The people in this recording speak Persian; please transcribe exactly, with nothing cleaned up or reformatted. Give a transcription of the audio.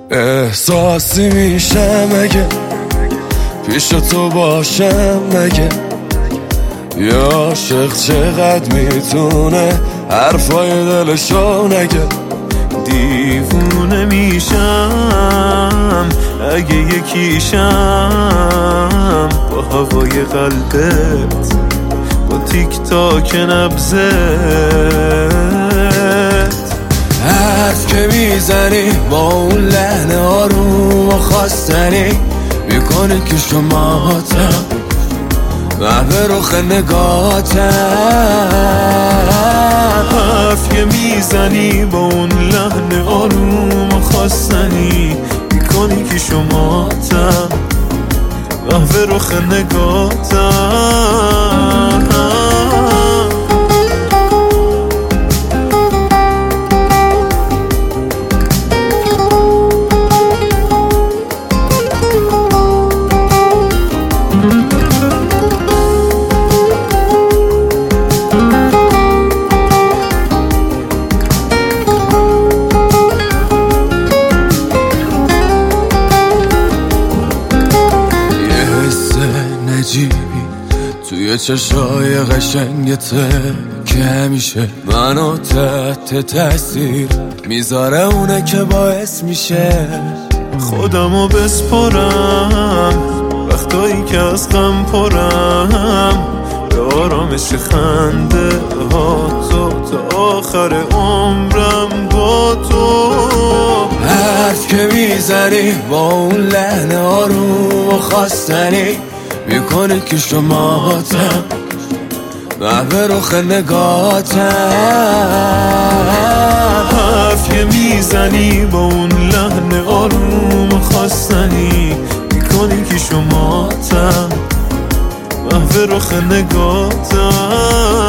احساسی میشه مگه پیش تو باشم مگه؟ یا عاشق چقدر میتونه حرفای دلشو نگه؟ دیوونه میشم اگه یکیشم با هوای قلبت، با تیک تاک نبضت. حرف که میزنی با اون لحن آروم و خواستنی میکنه که شماتم محو رخ نگاتم. حرف که میزنی با اون لحن آروم و خواستنی میکنی که شماتم محو رخ نگاتم. عجیبی توی چشای قشنگته که همیشه منو تحت تاثیر میذاره، اونه که باعث میشه خودمو بسپرم وقتایی که از غم پرم، به آرامش خنده ها تو تا آخر عمرم با تو. حرف که میزنی با اون لحن آروم و خواستنی میکنه که شماتم محو رخ نگاتم. حرف که میزنی با اون لحن آروم خواستنی میکنی که شماتم محو رخ نگاتم.